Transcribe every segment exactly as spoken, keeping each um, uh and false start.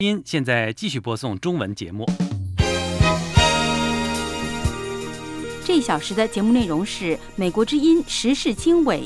音现在继续播送中文节目。 这一小时的节目内容是美国之音时事经纬。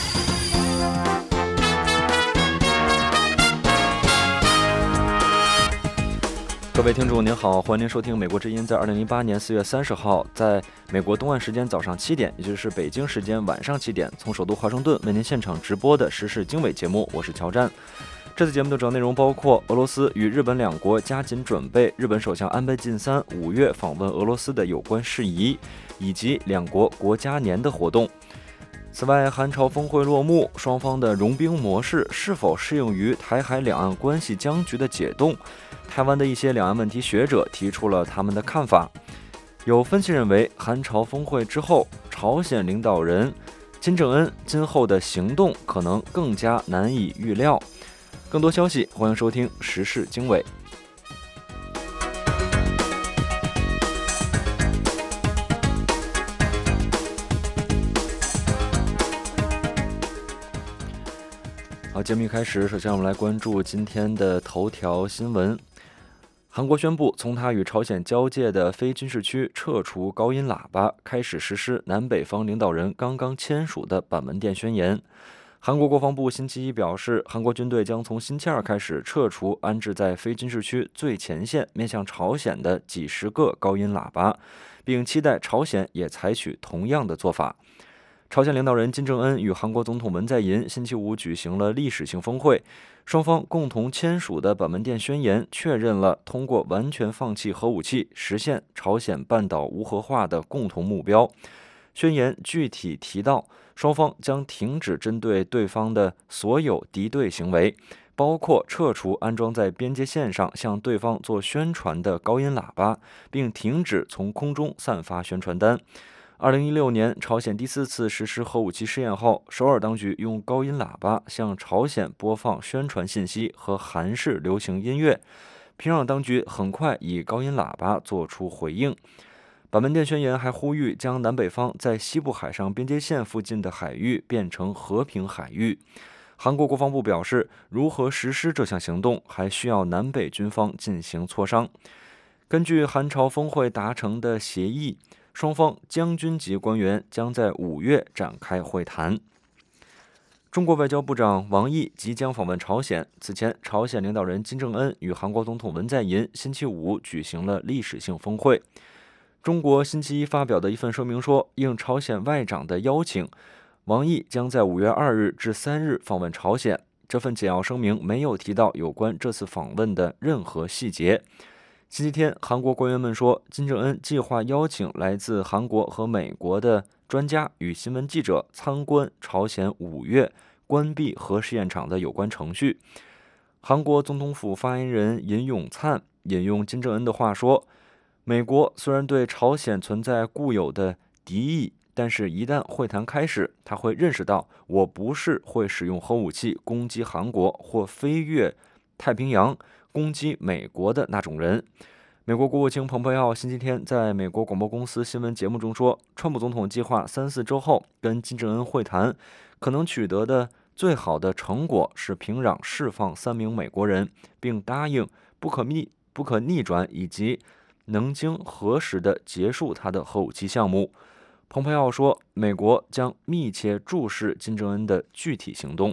各位听众您好，欢迎您收听美国之音在二零零八年四月三十号在美国东岸时间早上七点，也就是北京时间晚上七点，从首都华盛顿为您现场直播的时事经纬节目，我是乔战。这次节目的主要内容包括俄罗斯与日本两国加紧准备日本首相安倍晋三五月访问俄罗斯的有关事宜，以及两国国家年的活动。此外，韩朝峰会落幕，双方的融冰模式是否适应于台海两岸关系僵局的解冻？台湾的一些两岸问题学者提出了他们的看法。有分析认为，韩朝峰会之后，朝鲜领导人金正恩今后的行动可能更加难以预料。更多消息，欢迎收听时事经纬。好，节目一开始，首先我们来关注今天的头条新闻。韩国宣布从它与朝鲜交界的非军事区撤除高音喇叭，开始实施南北方领导人刚刚签署的板门店宣言。韩国国防部星期一表示，韩国军队将从星期二开始撤除安置在非军事区最前线面向朝鲜的几十个高音喇叭，并期待朝鲜也采取同样的做法。朝鲜领导人金正恩与韩国总统文在寅星期五举行了历史性峰会，双方共同签署的板门店宣言确认了通过完全放弃核武器实现朝鲜半岛无核化的共同目标。宣言具体提到，双方将停止针对对方的所有敌对行为，包括撤除安装在边界线上向对方做宣传的高音喇叭，并停止从空中散发宣传单。二零一六年，朝鲜第四次实施核武器试验后，首尔当局用高音喇叭向朝鲜播放宣传信息和韩式流行音乐。平壤当局很快以高音喇叭做出回应。板门店宣言还呼吁将南北方在西部海上边界线附近的海域变成和平海域。韩国国防部表示，如何实施这项行动还需要南北军方进行磋商。根据韩朝峰会达成的协议，双方将军级官员将在五月展开会谈。中国外交部长王毅即将访问朝鲜。此前，朝鲜领导人金正恩与韩国总统文在寅星期五举行了历史性峰会。中国星期一发表的一份声明说，应朝鲜外长的邀请，王毅将在五月二日至三日访问朝鲜。这份简要声明没有提到有关这次访问的任何细节。星期天，韩国官员们说，金正恩计划邀请来自韩国和美国的专家与新闻记者参观朝鲜五月关闭核试验场的有关程序。韩国总统府发言人尹永灿引用金正恩的话说，美国虽然对朝鲜存在固有的敌意，但是一旦会谈开始，他会认识到我不是会使用核武器攻击韩国或飞越太平洋攻击美国的那种人。美国国务卿蓬佩奥星期天在美国广播公司新闻节目中说，川普总统计划三四周后跟金正恩会谈，可能取得的最好的成果是平壤释放三名美国人，并答应不可逆不可逆转以及能经核实地结束他的核武器项目。蓬佩奥说，美国将密切注视金正恩的具体行动。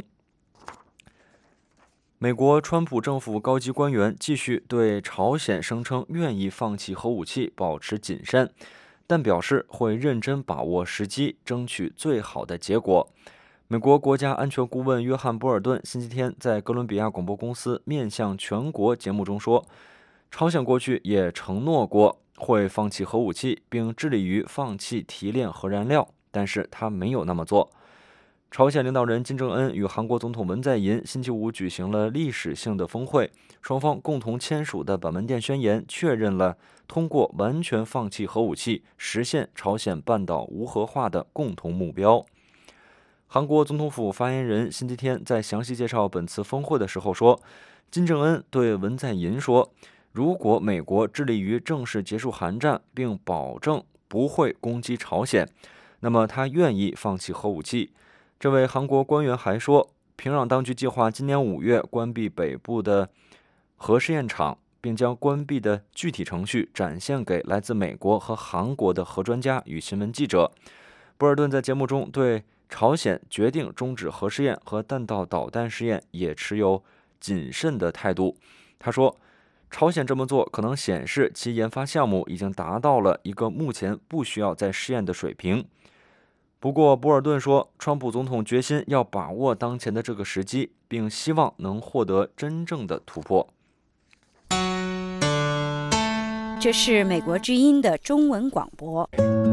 美国川普政府高级官员继续对朝鲜声称愿意放弃核武器保持谨慎，但表示会认真把握时机，争取最好的结果。美国国家安全顾问约翰·波尔顿星期天在哥伦比亚广播公司面向全国节目中说，朝鲜过去也承诺过会放弃核武器，并致力于放弃提炼核燃料，但是他没有那么做。朝鲜领导人金正恩与韩国总统文在寅星期五举行了历史性的峰会，双方共同签署的板门店宣言确认了通过完全放弃核武器实现朝鲜半岛无核化的共同目标。韩国总统府发言人星期天在详细介绍本次峰会的时候说，金正恩对文在寅说，如果美国致力于正式结束韩战并保证不会攻击朝鲜，那么他愿意放弃核武器。这位韩国官员还说，平壤当局计划今年五月关闭北部的核试验场，并将关闭的具体程序展现给来自美国和韩国的核专家与新闻记者。波尔顿在节目中对朝鲜决定终止核试验和弹道导弹试验也持有谨慎的态度。他说，朝鲜这么做可能显示其研发项目已经达到了一个目前不需要再试验的水平。不过，波尔顿说，川普总统决心要把握当前的这个时机，并希望能获得真正的突破。 这是美国之音的中文广播。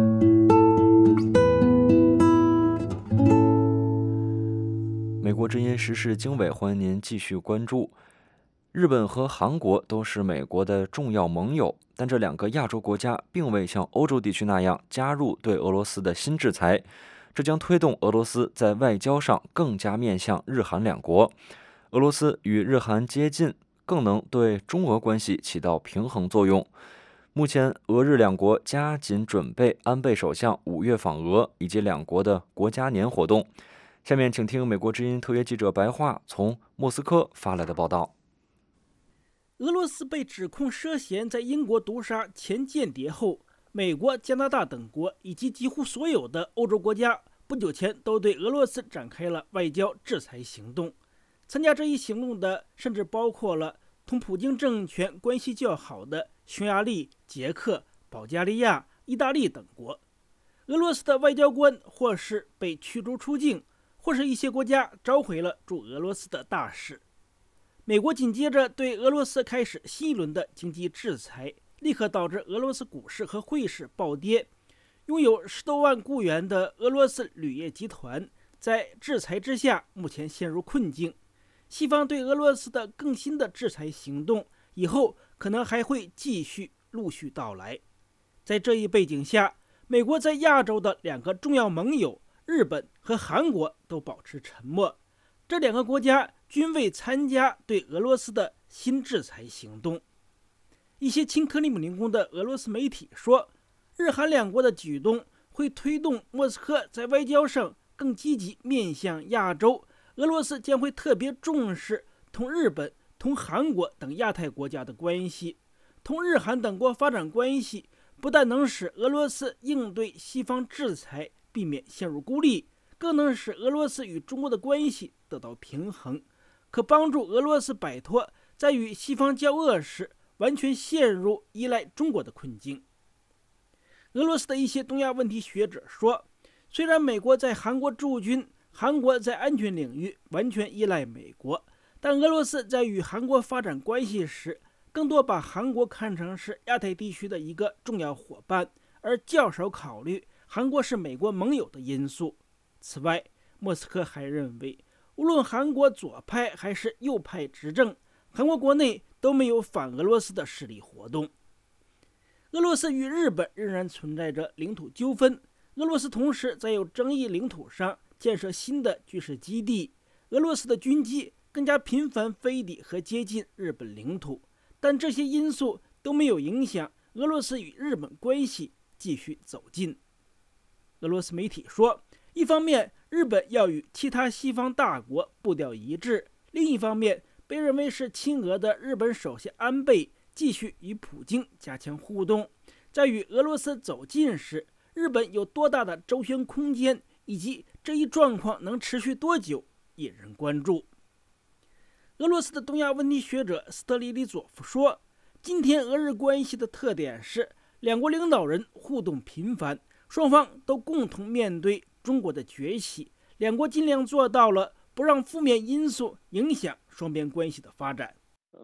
美国之音时事经纬，欢迎您继续关注。日本和韩国都是美国的重要盟友，但这两个亚洲国家并未像欧洲地区那样加入对俄罗斯的新制裁，这将推动俄罗斯在外交上更加面向日韩两国。俄罗斯与日韩接近，更能对中俄关系起到平衡作用。目前，俄日两国加紧准备安倍首相五月访俄以及两国的国家年活动。下面请听美国之音特约记者白桦从莫斯科发来的报道。 俄罗斯被指控涉嫌在英国毒杀前间谍后，美国、加拿大等国以及几乎所有的欧洲国家不久前都对俄罗斯展开了外交制裁行动。参加这一行动的甚至包括了同普京政权关系较好的匈牙利、捷克、保加利亚、意大利等国。俄罗斯的外交官或是被驱逐出境，或是一些国家召回了驻俄罗斯的大使。美国紧接着对俄罗斯开始新一轮的经济制裁，立刻导致俄罗斯股市和汇市暴跌。拥有十多万雇员的俄罗斯铝业集团在制裁之下目前陷入困境。西方对俄罗斯的更新的制裁行动以后可能还会继续陆续到来。在这一背景下，美国在亚洲的两个重要盟友日本和韩国都保持沉默，这两个国家均未参加对俄罗斯的新制裁行动。一些亲克里姆林宫的俄罗斯媒体说，日韩两国的举动会推动莫斯科在外交上更积极面向亚洲，俄罗斯将会特别重视同日本、同韩国等亚太国家的关系。同日韩等国发展关系不但能使俄罗斯应对西方制裁避免陷入孤立，更能使俄罗斯与中国的关系得到平衡，可帮助俄罗斯摆脱在与西方交恶时完全陷入依赖中国的困境。俄罗斯的一些东亚问题学者说，虽然美国在韩国驻军，韩国在安全领域完全依赖美国，但俄罗斯在与韩国发展关系时，更多把韩国看成是亚太地区的一个重要伙伴，而较少考虑韩国是美国盟友的因素。此外，莫斯科还认为，无论韩国左派还是右派执政，韩国国内都没有反俄罗斯的势力活动。俄罗斯与日本仍然存在着领土纠纷，俄罗斯同时在有争议领土上建设新的军事基地，俄罗斯的军机更加频繁飞抵和接近日本领土，但这些因素都没有影响俄罗斯与日本关系继续走近。俄罗斯媒体说，一方面日本要与其他西方大国步调一致，另一方面被认为是亲俄的日本首相安倍继续与普京加强互动，在与俄罗斯走近时，日本有多大的周旋空间，以及这一状况能持续多久，引人关注。俄罗斯的东亚问题学者斯特里里佐夫说，今天俄日关系的特点是两国领导人互动频繁，双方都共同面对中国的崛起，两国尽量做到了不让负面因素影响双边关系的发展。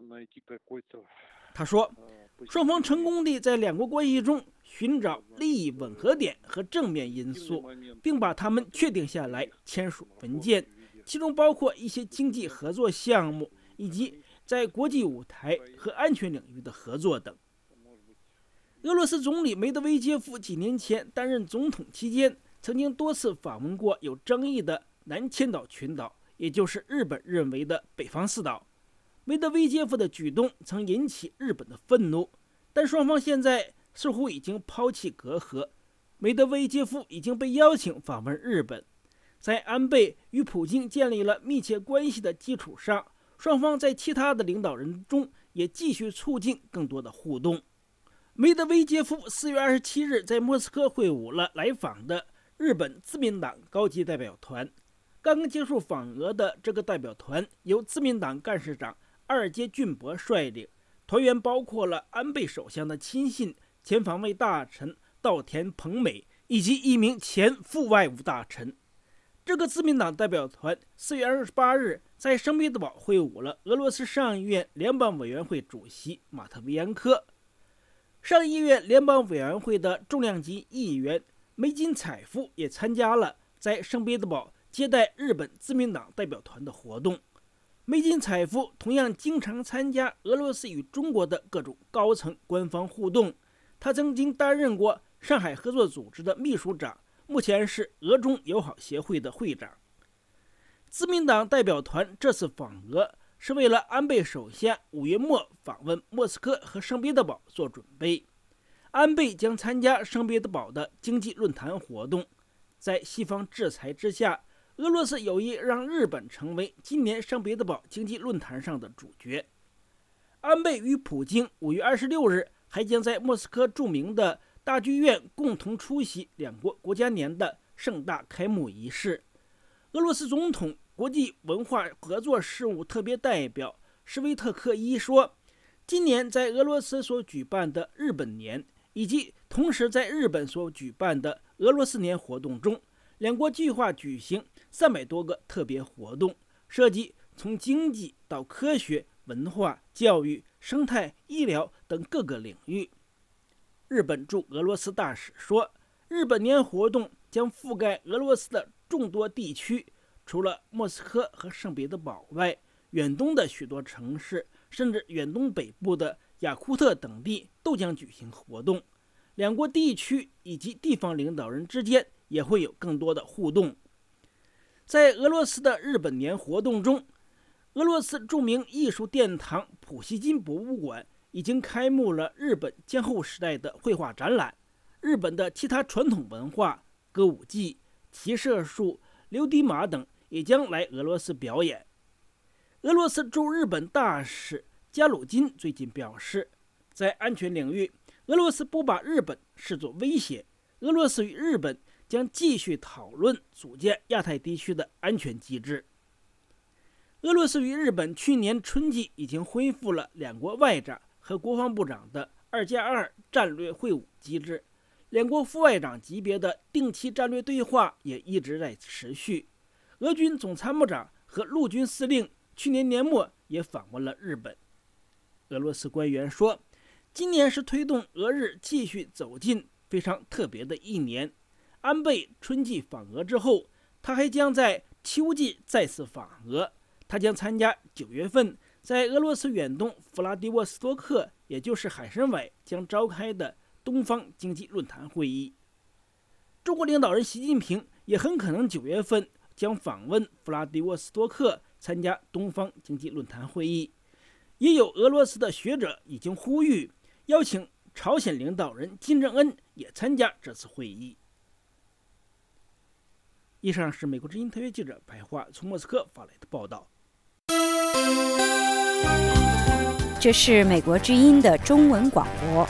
他说，双方成功地在两国关系中寻找利益吻合点和正面因素，并把它们确定下来，签署文件，其中包括一些经济合作项目，以及在国际舞台和安全领域的合作等。俄罗斯总理梅德韦杰夫几年前担任总统期间，曾经多次访问过有争议的南千岛群岛，也就是日本认为的北方四岛。梅德韦杰夫的举动曾引起日本的愤怒，但双方现在似乎已经抛弃隔阂。梅德韦杰夫已经被邀请访问日本，在安倍与普京建立了密切关系的基础上，双方在其他的领导人中也继续促进更多的互动。梅德韦杰夫四月二十七日在莫斯科会晤了来访的日本自民党高级代表团。刚刚结束访俄的这个代表团由自民党干事长二阶俊博率领，团员包括了安倍首相的亲信前防卫大臣稻田朋美以及一名前副外务大臣。这个自民党代表团四月二十八日在圣彼得堡会晤了俄罗斯上议院联邦委员会主席马特维扬科。上议院联邦委员会的重量级议员梅津采夫也参加了在圣彼得堡接待日本自民党代表团的活动。梅津采夫同样经常参加俄罗斯与中国的各种高层官方互动，他曾经担任过上海合作组织的秘书长，目前是俄中友好协会的会长。自民党代表团这次访俄是为了安倍首相五月末访问莫斯科和圣彼得堡做准备。安倍将参加圣彼得堡的经济论坛活动。在西方制裁之下，俄罗斯有意让日本成为今年圣彼得堡经济论坛上的主角。安倍与普京五月二十六日还将在莫斯科著名的大剧院共同出席两国国家年的盛大开幕仪式。俄罗斯总统国际文化合作事务特别代表施维特克伊说，今年在俄罗斯所举办的日本年以及同时在日本所举办的俄罗斯年活动中，两国计划举行三百多个特别活动，涉及从经济到科学、文化、教育、生态、医疗等各个领域。日本驻俄罗斯大使说，日本年活动将覆盖俄罗斯的众多地区，除了莫斯科和圣彼得堡外，远东的许多城市，甚至远东北部的雅库特等地都将举行活动。两国地区以及地方领导人之间也会有更多的互动。在俄罗斯的日本年活动中，俄罗斯著名艺术殿堂普希金博物馆已经开幕了日本江户时代的绘画展览，日本的其他传统文化、歌舞伎、骑射术、溜迪马等也将来俄罗斯表演。俄罗斯驻日本大使加鲁金最近表示，在安全领域，俄罗斯不把日本视作威胁，俄罗斯与日本将继续讨论组建亚太地区的安全机制。俄罗斯与日本去年春季已经恢复了两国外长和国防部长的二加二战略会晤机制，两国副外长级别的定期战略对话也一直在持续。俄军总参谋长和陆军司令去年年末也访问了日本。俄罗斯官员说，今年是推动俄日继续走近非常特别的一年。安倍春季访俄之后，他还将在秋季再次访俄。他将参加九月份在俄罗斯远东弗拉迪沃斯托克，也就是海参崴将召开的东方经济论坛会议。中国领导人习近平也很可能九月份将访问弗拉迪沃斯托克，参加东方经济论坛会议。也有俄罗斯的学者已经呼吁邀请朝鲜领导人金正恩也参加这次会议。以上是美国之音特约记者白桦从莫斯科发来的报道。 这是美国之音的中文广播。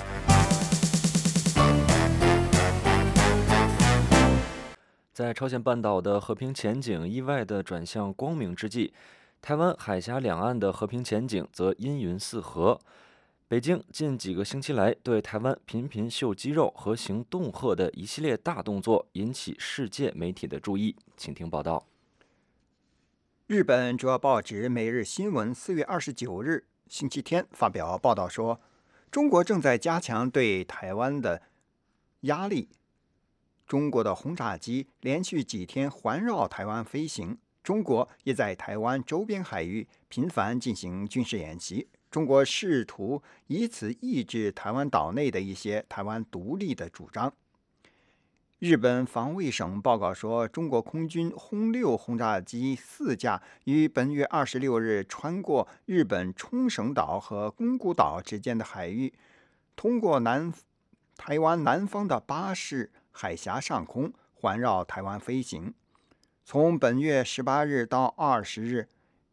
在朝鲜半岛的和平前景意外地转向光明之际，台湾海峡两岸的和平前景则阴云四合。北京近几个星期来对台湾频频秀肌肉和行恫吓的一系列大动作，引起世界媒体的注意。请听报道。 日本主要报纸《每日新闻》四月二十九日星期天发表报道说，中国正在加强对台湾的压力。中国的轰炸机连续几天环绕台湾飞行，中国也在台湾周边海域频繁进行军事演习。中国试图以此抑制台湾岛内的一些台湾独立的主张。日本防卫省报告说，中国空军轰六轰炸机四架于本月二十六日穿过日本冲绳岛和宫古岛之间的海域，通过南台湾南方的巴士海峡上空环绕台湾飞行。从本月十八日到二十日，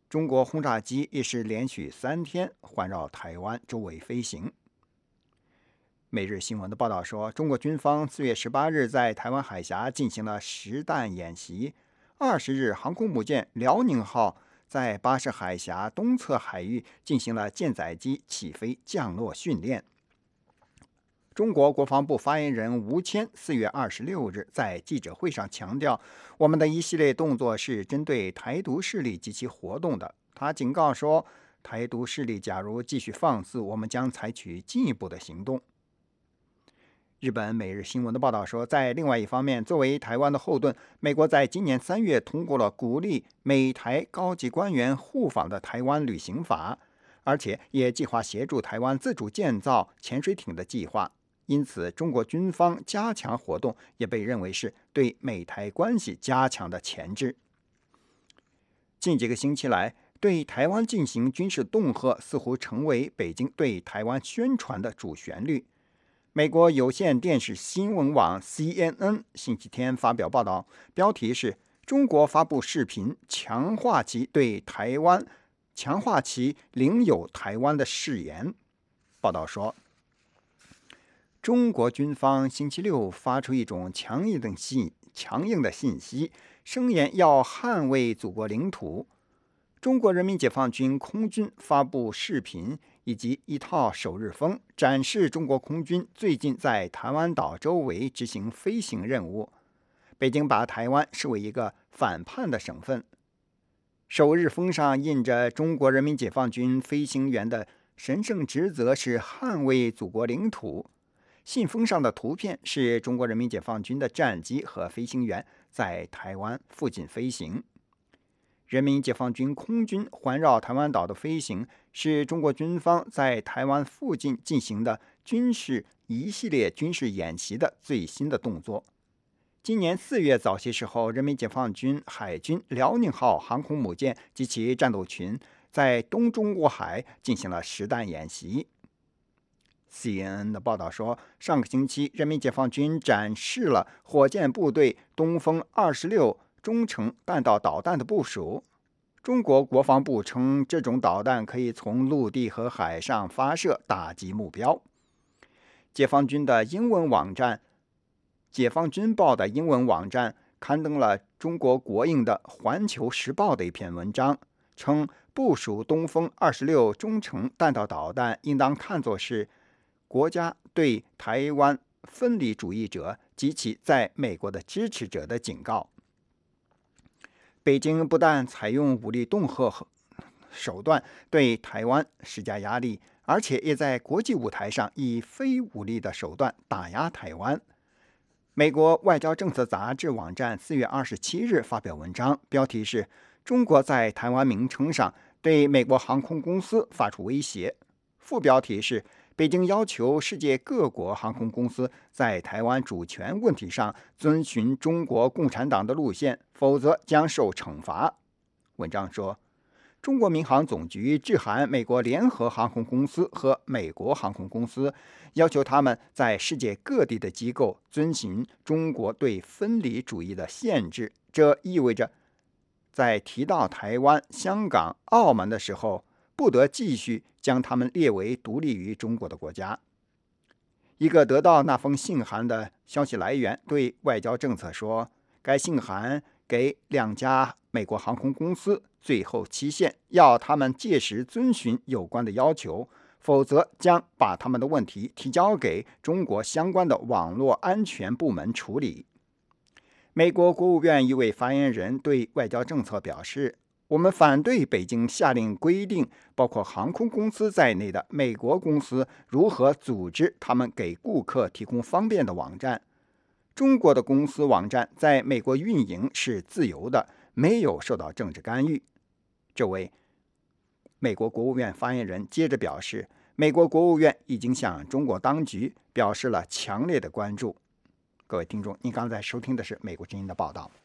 中国轰炸机也是连续三天环绕台湾周围飞行。每日新闻的报道说，中国军方四月十八日在台湾海峡进行了实弹演习。二十日，航空母舰辽宁号在巴士海峡东侧海域进行了舰载机起飞降落训练。中国国防部发言人吴谦四月二十六日在记者会上强调，我们的一系列动作是针对台独势力及其活动的。他警告说，台独势力假如继续放肆，我们将采取进一步的行动。日本每日新闻的报道说，在另外一方面，作为台湾的后盾，美国在今年三月通过了鼓励美台高级官员互访的台湾旅行法，而且也计划协助台湾自主建造潜水艇的计划。因此，中国军方加强活动也被认为是对美台关系加强的前置。近几个星期来，对台湾进行军事恫吓似乎成为北京对台湾宣传的主旋律。美国有线电视新闻网 C N N 星期天发表报道，标题是中国发布视频强化其对台湾强化其领有台湾的誓言。报道说，中国军方星期六发出一种强硬的信强硬的信息，声言要捍卫祖国领土。中国人民解放军空军发布视频以及一套首日风，展示中国空军最近在台湾岛周围执行飞行任务。北京把台湾视为一个反叛的省份。首日风上印着中国人民解放军飞行员的神圣职责是捍卫祖国领土。信封上的图片是中国人民解放军的战机和飞行员在台湾附近飞行。人民解放军空军环绕台湾岛的飞行是中国军方在台湾附近进行的军事一系列军事演习的最新的动作。今年四月早些时候，人民解放军海军辽宁号航空母舰及其战斗群在东中国海进行了实弹演习。C N N 的报道说，上个星期人民解放军展示了火箭部队东风二十六中程弹道导弹的部署。中国国防部称，这种导弹可以从陆地和海上发射，打击目标。解放军的英文网站解放军报的英文网站刊登了中国国营的《环球时报》的一篇文章，称部署东风二十六中程弹道导弹应当看作是国家对台湾分离主义者及其在美国的支持者的警告。北京不但采用武力恫吓手段对台湾施加压力，而且也在国际舞台上以非武力的手段打压台湾。美国外交政策杂志网站四月二十七日发表文章，标题是中国在台湾名称上对美国航空公司发出威胁。副标题是北京要求世界各国航空公司在台湾主权问题上遵循中国共产党的路线，否则将受惩罚。文章说，中国民航总局致函美国联合航空公司和美国航空公司，要求他们在世界各地的机构遵循中国对分离主义的限制。这意味着，在提到台湾、香港、澳门的时候，不得继续将他们列为独立于中国的国家。一个得到那封信函的消息来源对外交政策说，该信函给两家美国航空公司最后期限，要他们届时遵循有关的要求，否则将把他们的问题提交给中国相关的网络安全部门处理。美国国务院一位发言人对外交政策表示，我们反对北京下令规定包括航空公司在内的美国公司如何组织他们给顾客提供方便的网站。中国的公司网站在美国运营是自由的，没有受到政治干预。这位美国国务院发言人接着表示，美国国务院已经向中国当局表示了强烈的关注。各位听众，您刚才收听的是美国之音的报道。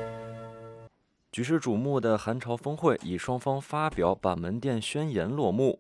举世瞩目的韩朝峰会以双方发表板门店宣言落幕。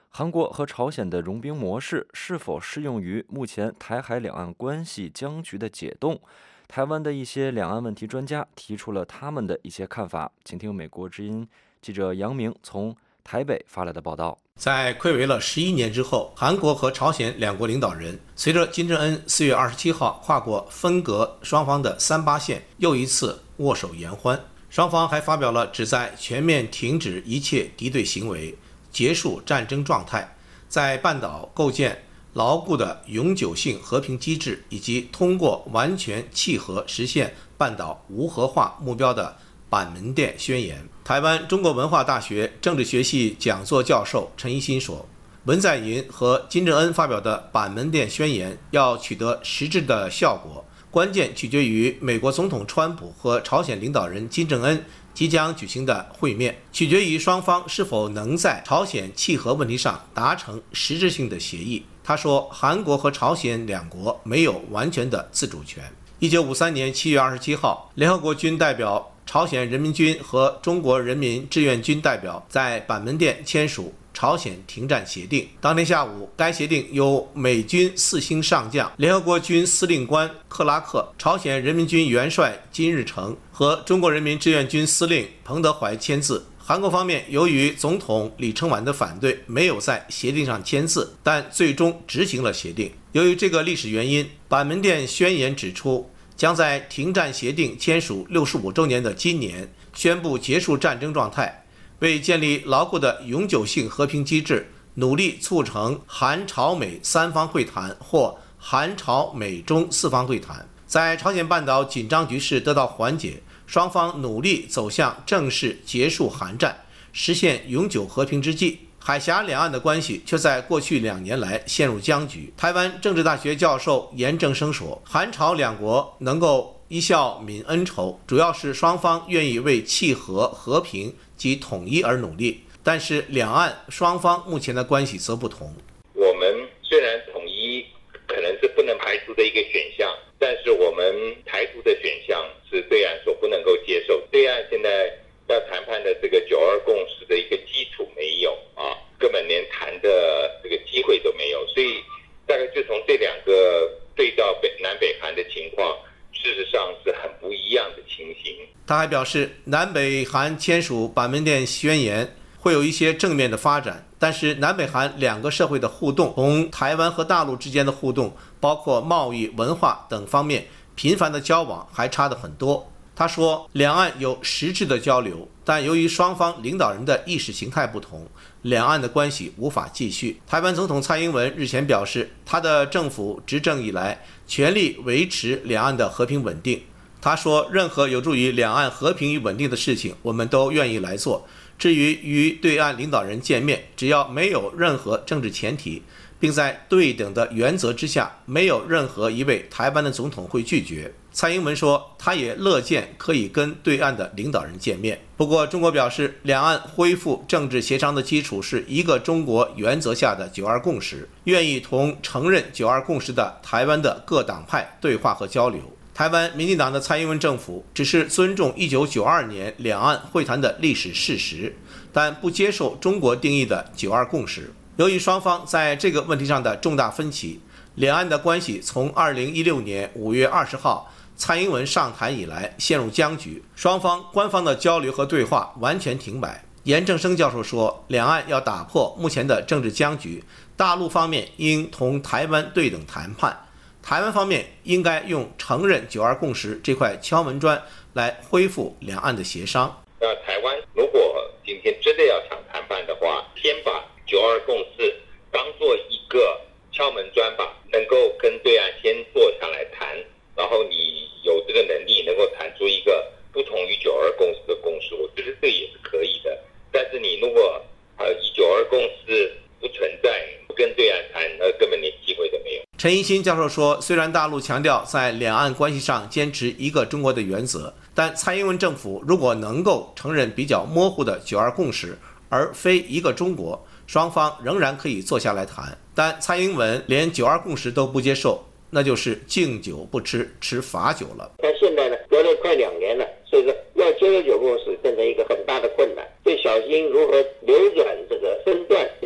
韩国和朝鲜的融冰模式是否适用于目前台海两岸关系僵局的解冻？台湾的一些两岸问题专家提出了他们的一些看法，请听美国之音记者杨明从台北发来的报道。 在睽违了十一年之后，韩国和朝鲜两国领导人随着金正恩四月二十七号跨过分隔双方的三八线，又一次握手言欢。双方还发表了旨在全面停止一切敌对行为、结束战争状态，在半岛构建牢固的永久性和平机制，以及通过完全契合实现半岛无核化目标的板门店宣言。台湾中国文化大学政治学系讲座教授陈一新说，文在寅和金正恩发表的板门店宣言要取得实质的效果，关键取决于美国总统川普和朝鲜领导人金正恩即将举行的会面，取决于双方是否能在朝鲜契合问题上达成实质性的协议。他说，韩国和朝鲜两国没有完全的自主权。一九五三年七月二十七号，联合国军代表、朝鲜人民军和中国人民志愿军代表在板门店签署朝鲜停战协定。当天下午，该协定由美军四星上将、联合国军司令官克拉克、朝鲜人民军元帅金日成和中国人民志愿军司令彭德怀签字。韩国方面由于总统李承晚的反对，没有在协定上签字，但最终执行了协定。由于这个历史原因，板门店宣言指出，将在停战协定签署六十五周年的今年宣布结束战争状态，为建立牢固的永久性和平机制，努力促成韩朝美三方会谈或韩朝美中四方会谈。在朝鲜半岛紧张局势得到缓解，双方努力走向正式结束韩战、实现永久和平之际，海峡两岸的关系却在过去两年来陷入僵局。台湾政治大学教授严正生说，韩朝两国能够一笑泯恩仇，主要是双方愿意为契合、和平及统一而努力。但是两岸双方目前的关系则不同。 我们虽然统一可能是不能排除的一个选项，但是我们台独的选项是对岸所不能够接受。对岸现在要谈判的这个九二共识的一个基础没有啊，根本连谈的这个机会都没有。所以大概就从这两个对照北南北韩的情况，事实上是很不一样的情形。 他还表示，南北韩签署板门店宣言会有一些正面的发展，但是南北韩两个社会的互动，同台湾和大陆之间的互动，包括贸易、文化等方面频繁的交往还差得很多。他说，两岸有实质的交流，但由于双方领导人的意识形态不同，两岸的关系无法继续。台湾总统蔡英文日前表示，他的政府执政以来全力维持两岸的和平稳定。他说，任何有助于两岸和平与稳定的事情，我们都愿意来做。至于与对岸领导人见面，只要没有任何政治前提，并在对等的原则之下，没有任何一位台湾的总统会拒绝。蔡英文说，他也乐见可以跟对岸的领导人见面。不过，中国表示，两岸恢复政治协商的基础是一个中国原则下的九二共识，愿意同承认九二共识的台湾的各党派对话和交流。台湾民进党的蔡英文政府只是尊重一九九二年两岸会谈的历史事实，但不接受中国定义的九二共识。由于双方在这个问题上的重大分歧，两岸的关系从二零一六年五月二十号蔡英文上台以来陷入僵局，双方官方的交流和对话完全停摆。严正生教授说，两岸要打破目前的政治僵局，大陆方面应同台湾对等谈判，台湾方面应该用承认九二共识这块敲门砖来恢复两岸的协商。 那台湾如果今天真的要想谈判的话，先把九二共识当做一个敲门砖吧，能够跟对岸先坐下来谈，然后你有这个能力能够谈出一个不同于九二共识的共识，我觉得这也是可以的。但是你如果呃以九二共识不存在，不跟对岸谈，那根本连机会都没有。 陈一新教授说，虽然大陆强调在两岸关系上坚持一个中国的原则，但蔡英文政府如果能够承认比较模糊的九二共识，而非一个中国，双方仍然可以坐下来谈。但蔡英文连九二共识都不接受，那就是敬酒不吃吃罚酒了。 但现在呢，隔了快两年了，所以说要接受九共识变成一个很大的困难，所以小心如何扭转这个身段，从不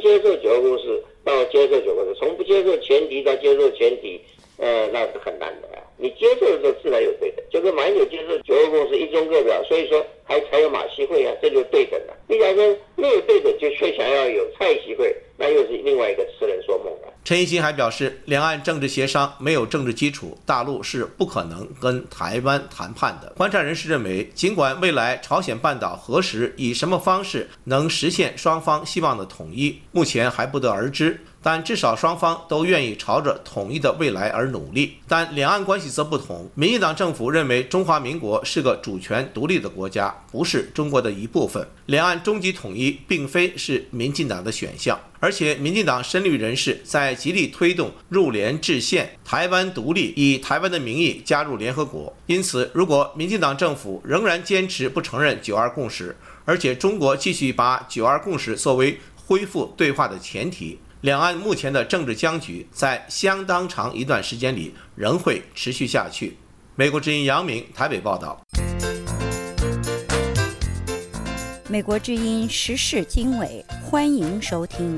接受九二共识到接受九二共识，从不接受前提到接受前提，呃，那是很难的。你接受的时候自然有对等，就跟马英九接受九二共识一中各表，所以说还才有马习会啊，这就对等了。你假如没有对等，就却想要有蔡习会，那又是另外一个痴人说梦了。 陈一新还表示，两岸政治协商没有政治基础，大陆是不可能跟台湾谈判的。观察人士认为，尽管未来朝鲜半岛何时以什么方式能实现双方希望的统一，目前还不得而知，但至少双方都愿意朝着统一的未来而努力。但两岸关系则不同，民进党政府认为中华民国是个主权独立的国家，不是中国的一部分。两岸终极统一并非是民进党的选项，而且民进党深绿人士在极力推动入联制宪、台湾独立，以台湾的名义加入联合国。因此，如果民进党政府仍然坚持不承认九二共识，而且中国继续把九二共识作为恢复对话的前提，两岸目前的政治僵局在相当长一段时间里仍会持续下去。美国之音杨明台北报道。 美国之音时事经纬，欢迎收听。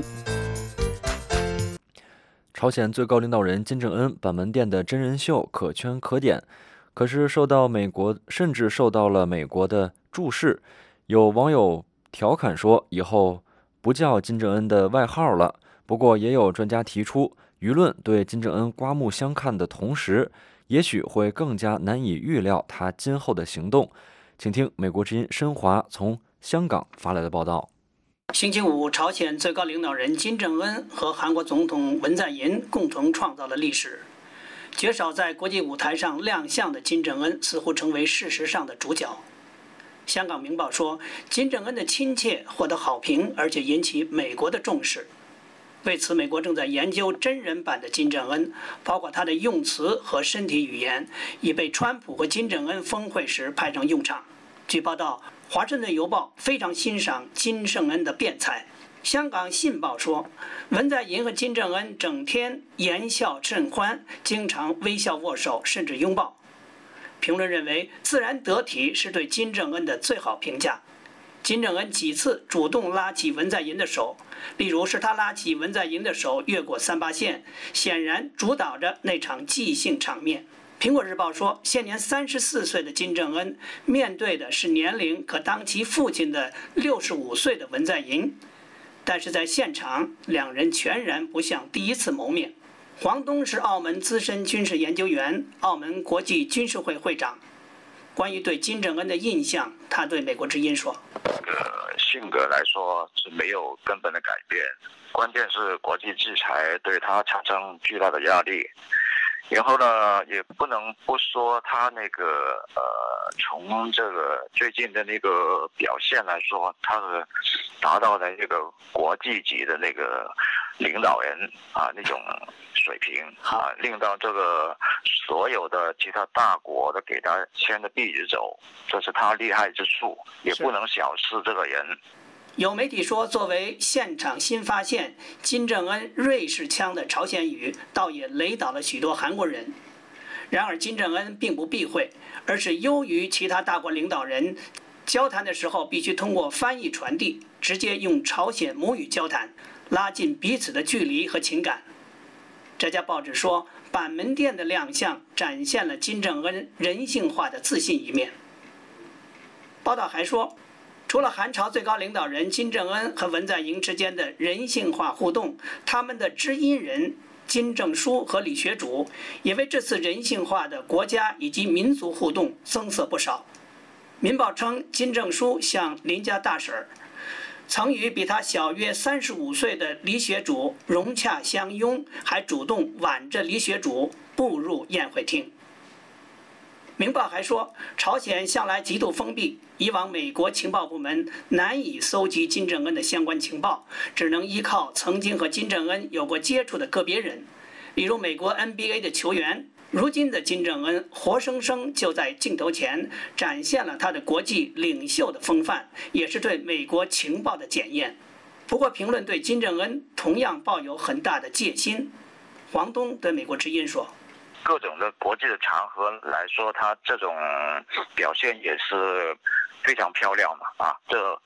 朝鲜最高领导人金正恩板门店的真人秀可圈可点，可是受到美国甚至受到了美国的注视。有网友调侃说，以后不叫金正恩的外号了。不过也有专家提出，舆论对金正恩刮目相看的同时，也许会更加难以预料他今后的行动。请听美国之音申华从香港发来的报道。 星期五，朝鲜最高领导人金正恩和韩国总统文在寅共同创造了历史。绝少在国际舞台上亮相的金正恩似乎成为事实上的主角。香港明报说，金正恩的亲切获得好评，而且引起美国的重视。为此，美国正在研究真人版的金正恩，包括他的用词和身体语言，已被川普和金正恩峰会时派上用场。据报道，《华盛顿邮报》非常欣赏金正恩的辩才。香港信报说，文在寅和金正恩整天言笑甚欢，经常微笑握手，甚至拥抱。评论认为，自然得体是对金正恩的最好评价。金正恩几次主动拉起文在寅的手，例如是他拉起文在寅的手越过三八线，显然主导着那场即兴场面。苹果日报说，现年三十四岁的金正恩面对的是年龄可当其父亲的六十五岁的文在寅，但是在现场，两人全然不像第一次谋面。黄东是澳门资深军事研究员，澳门国际军事会会长。关于对金正恩的印象，他对美国之音说：“ 呃，性格来说是没有根本的改变，关键是国际制裁对他产生巨大的压力。然后呢，也不能不说他那个呃，从这个最近的那个表现来说，他是达到了这个国际级的那个领导人啊那种水平啊，令到这个所有的其他大国都给他牵着鼻子走，这是他厉害之处，也不能小视这个人。” 有媒体说，作为现场新发现，金正恩瑞士腔的朝鲜语倒也雷倒了许多韩国人。然而，金正恩并不避讳，而是优于其他大国领导人，交谈的时候必须通过翻译传递，直接用朝鲜母语交谈，拉近彼此的距离和情感。这家报纸说，板门店的亮相展现了金正恩人性化的自信一面。报道还说，除了韩朝最高领导人金正恩和文在寅之间的人性化互动，他们的知音人金正书和李学竹也为这次人性化的国家以及民族互动增色不少。民报称，金正书向邻家大婶儿曾与比他小约三十五岁的李学竹融洽相拥，还主动挽着李学竹步入宴会厅。明报还说，朝鲜向来极度封闭，以往美国情报部门难以搜集金正恩的相关情报，只能依靠曾经和金正恩有过接触的个别人，例如美国 N B A 的球员。如今的金正恩活生生就在镜头前展现了他的国际领袖的风范，也是对美国情报的检验。不过，评论对金正恩同样抱有很大的戒心。黄东对美国之音说：“ 各种的国际的场合来说，他这种表现也是非常漂亮嘛啊！这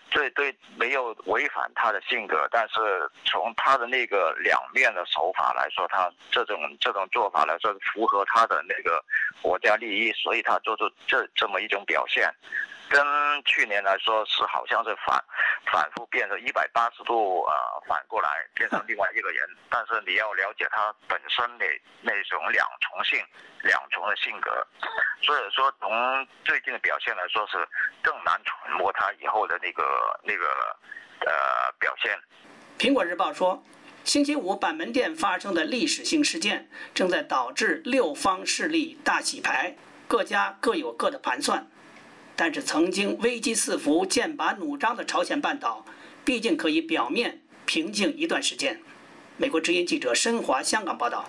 对对，没有违反他的性格，但是从他的那个两面的手法来说，他这种这种做法来说符合他的那个国家利益，所以他做出这这么一种表现。跟去年来说是好像是反反复变成一百八十度呃反过来变成另外一个人，但是你要了解他本身的那种两重性、两重的性格，所以说从最近的表现来说是更难揣摩他以后的那个那个呃表现。 苹果日报说，星期五板门店发生的历史性事件正在导致六方势力大洗牌，各家各有各的盘算。但是曾经危机四伏、剑拔弩张的朝鲜半岛，毕竟可以表面平静一段时间。美国之音记者申华香港报道。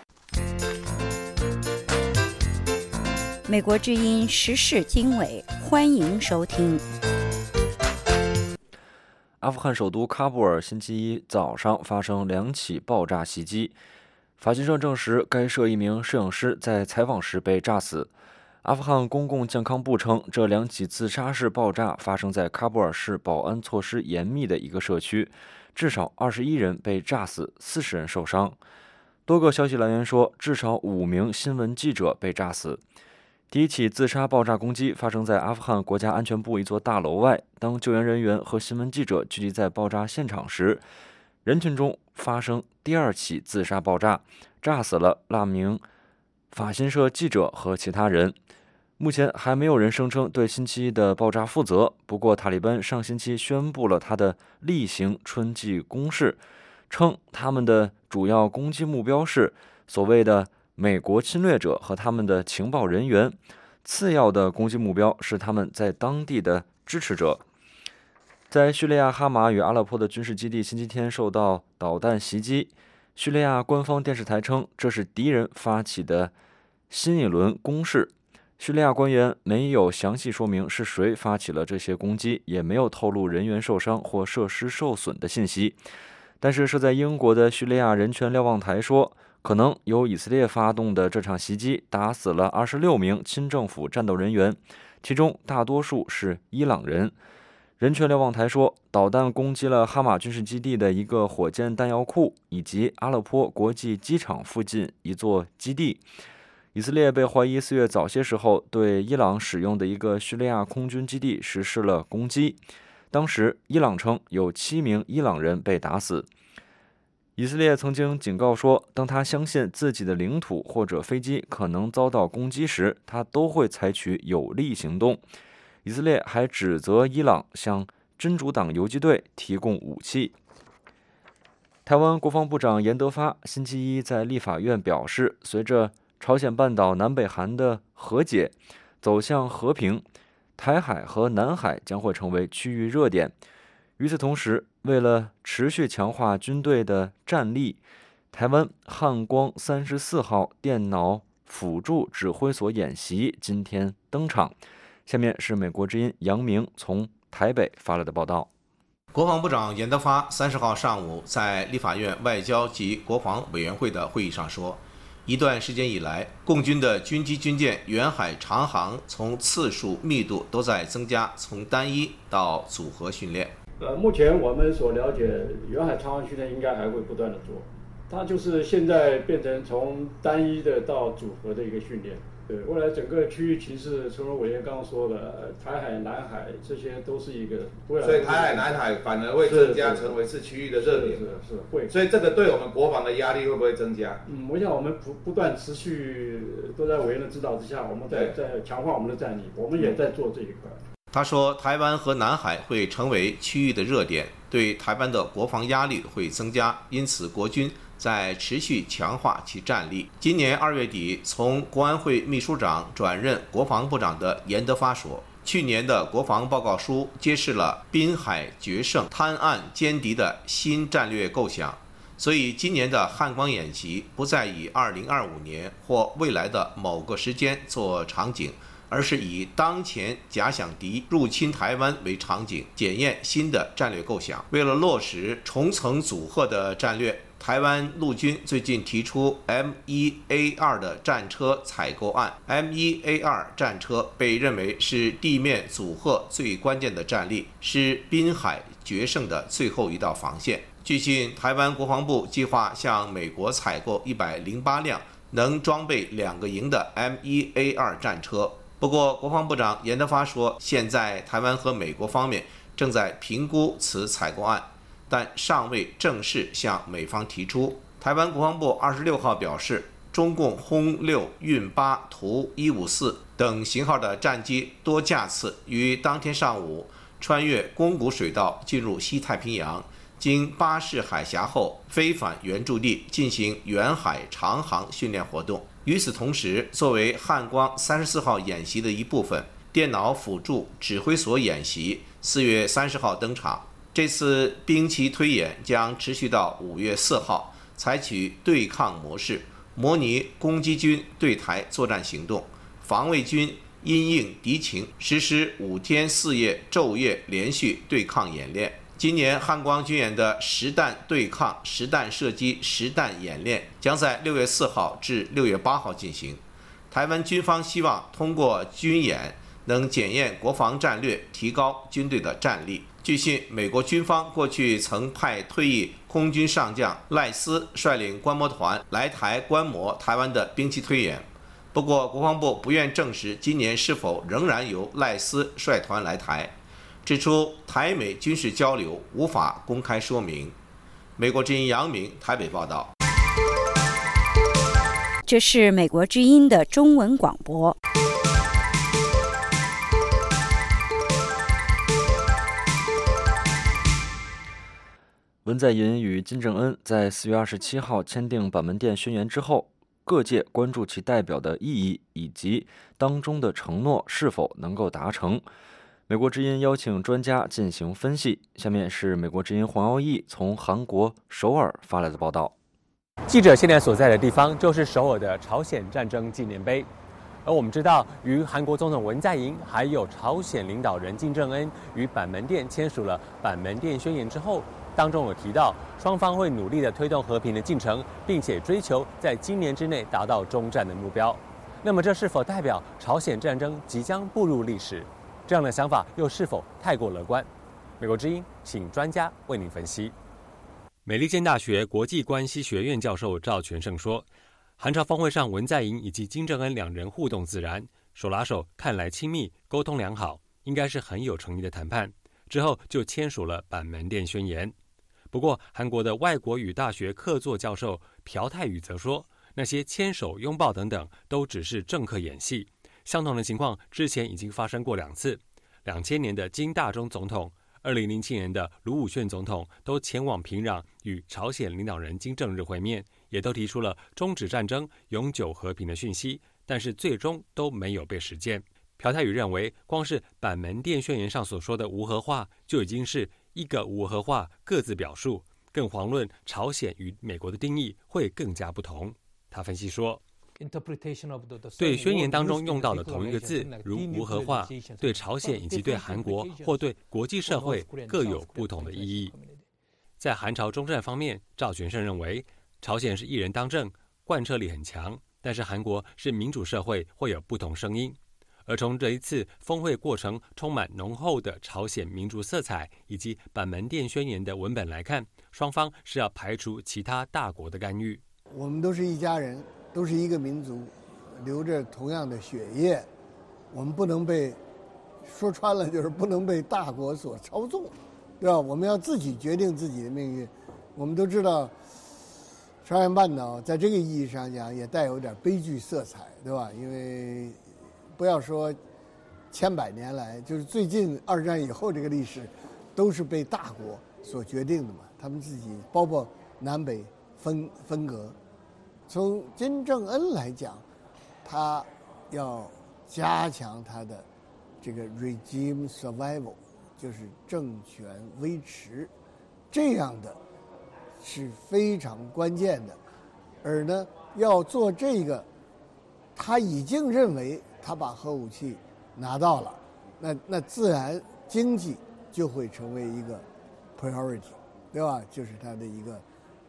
美国之音时事经纬，欢迎收听。 阿富汗首都喀布尔星期一早上发生两起爆炸袭击，法新社证实，该社一名摄影师在采访时被炸死。阿富汗公共健康部称，这两起自杀式爆炸发生在喀布尔市保安措施严密的一个社区，至少二十一人被炸死，四十人受伤。多个消息来源说，至少五名新闻记者被炸死。第一起自杀爆炸攻击发生在阿富汗国家安全部一座大楼外，当救援人员和新闻记者聚集在爆炸现场时，人群中发生第二起自杀爆炸，炸死了那名法新社记者和其他人。目前还没有人声称对星期一的爆炸负责，不过塔利班上星期宣布了他的例行春季攻势，称他们的主要攻击目标是所谓的美国侵略者和他们的情报人员，次要的攻击目标是他们在当地的支持者。在叙利亚哈马与阿勒颇的军事基地星期天受到导弹袭击，叙利亚官方电视台称这是敌人发起的新一轮攻势。叙利亚官员没有详细说明是谁发起了这些攻击，也没有透露人员受伤或设施受损的信息。但是设在英国的叙利亚人权瞭望台说，可能由以色列发动的这场袭击打死了二十六名亲政府战斗人员，其中大多数是伊朗人。人权瞭望台说，导弹攻击了哈马军事基地的一个火箭弹药库，以及阿勒颇国际机场附近一座基地。以色列被怀疑四月早些时候对伊朗使用的一个叙利亚空军基地实施了攻击，当时伊朗称有七名伊朗人被打死。以色列曾经警告说，当他相信自己的领土或者飞机可能遭到攻击时，他都会采取有力行动。以色列还指责伊朗向真主党游击队提供武器。台湾国防部长严德发星期一在立法院表示，随着朝鲜半岛南北韩的和解走向和平，台海和南海将会成为区域热点。与此同时，为了持续强化军队的战力，台湾汉光三十四号电脑辅助指挥所演习今天登场。下面是美国之音杨明从台北发来的报道。 国防部长严德发三十号上午在立法院外交及国防委员会的会议上说，一段时间以来，共军的军机军舰远海长航从次数密度都在增加，从单一到组合训练。 呃，目前我们所了解，远海长航训练应该还会不断的做，它就是现在变成从单一的到组合的一个训练。对，未来整个区域其实，除了委员刚刚说的，呃，台海、南海这些都是一个未来， 所以台海、南海反而会增加，成为是区域的热点。 是 是, 是, 是会， 所以这个对我们国防的压力会不会增加？ 嗯，我想我们不不断持续都在委员的指导之下，我们在在强化我们的战力，我们也在做这一块。 他说，台湾和南海会成为区域的热点，对台湾的国防压力会增加，因此国军在持续强化其战力。今年二月底，从国安会秘书长转任国防部长的严德发说，去年的国防报告书揭示了滨海决胜、滩岸歼敌的新战略构想。所以，今年的汉光演习不再以二零二五年或未来的某个时间做场景，而是以当前假想敌入侵台湾为场景，检验新的战略构想。为了落实重层组合的战略， 台湾陆军最近提出 M 一 A 二 的战车采购案。M 一 A 二 战车被认为是地面阻吓最关键的战力，是滨海决胜的最后一道防线。据悉，台湾国防部计划向美国采购一百零八辆能装备两个营的 M 一 A 二 战车。不过，国防部长严德发说，现在台湾和美国方面正在评估此采购案，但尚未正式向美方提出。台湾国防部二十六号表示，中共轰六、运八、图一五四等型号的战机多架次于当天上午穿越宫古水道进入西太平洋，经巴士海峡后飞返原驻地进行远海长航训练活动。与此同时，作为汉光三十四号演习的一部分，电脑辅助指挥所演习四月三十号登场。这次兵棋推演将持续到五月四号，采取对抗模式，模拟攻击军对台作战行动，防卫军因应敌情实施五天四夜昼夜连续对抗演练。今年汉光军演的实弹对抗、实弹射击、实弹演练将在六月四号至六月八号进行。台湾军方希望通过军演能检验国防战略，提高军队的战力。据悉，美国军方过去曾派退役空军上将赖斯率领观摩团来台观摩台湾的兵棋推演。不过，国防部不愿证实今年是否仍然由赖斯率团来台，指出台美军事交流无法公开说明。美国之音杨明台北报道。 这是美国之音的中文广播。 文在寅与金正恩在四月二十七号签订板门店宣言之后，各界关注其代表的意义以及当中的承诺是否能够达成。美国之音邀请专家进行分析。下面是美国之音黄耀义从韩国首尔发来的报道。 记者现在所在的地方就是首尔的朝鲜战争纪念碑。而我们知道，与韩国总统文在寅还有朝鲜领导人金正恩与板门店签署了板门店宣言之后，当中有提到双方会努力的推动和平的进程，并且追求在今年之内达到终战的目标。那么这是否代表朝鲜战争即将步入历史？这样的想法又是否太过乐观？美国之音请专家为您分析。 美利坚大学国际关系学院教授赵全胜说，韩朝峰会上文在寅以及金正恩两人互动自然，手拉手，看来亲密，沟通良好，应该是很有诚意的谈判。之后就签署了板门店宣言。不过，韩国的外国语大学客座教授朴泰宇则说，那些牵手、拥抱等等都只是政客演戏。相同的情况之前已经发生过两次，两千年的金大中总统、二零零七年的卢武铉总统都前往平壤与朝鲜领导人金正日会面，也都提出了终止战争、永久和平的讯息，但是最终都没有被实践。朴泰宇认为，光是板门店宣言上所说的无核化，就已经是一个无核化各自表述，更遑论朝鲜与美国的定义会更加不同。他分析说，对宣言当中用到的同一个字，如无核化，对朝鲜以及对韩国或对国际社会各有不同的意义。在韩朝中战方面，赵全胜认为，朝鲜是一人当政，贯彻力很强，但是韩国是民主社会，会有不同声音。而从这一次峰会过程充满浓厚的朝鲜民主色彩，以及板门店宣言的文本来看，双方是要排除其他大国的干预。 我们都是一家人，都是一个民族，流着同样的血液，我们不能被，说穿了就是不能被大国所操纵，对吧？我们要自己决定自己的命运。我们都知道，朝鲜半岛在这个意义上讲也带有点悲剧色彩，对吧？因为不要说千百年来，就是最近二战以后这个历史，都是被大国所决定的嘛。他们自己包括南北分分隔。从金正恩来讲，他要加强他的这个 regime survival， 就是政权维持，这样的是非常关键的。而呢，要做这个，他已经认为他把核武器拿到了，那那自然经济就会成为一个 priority， 对吧？就是他的一个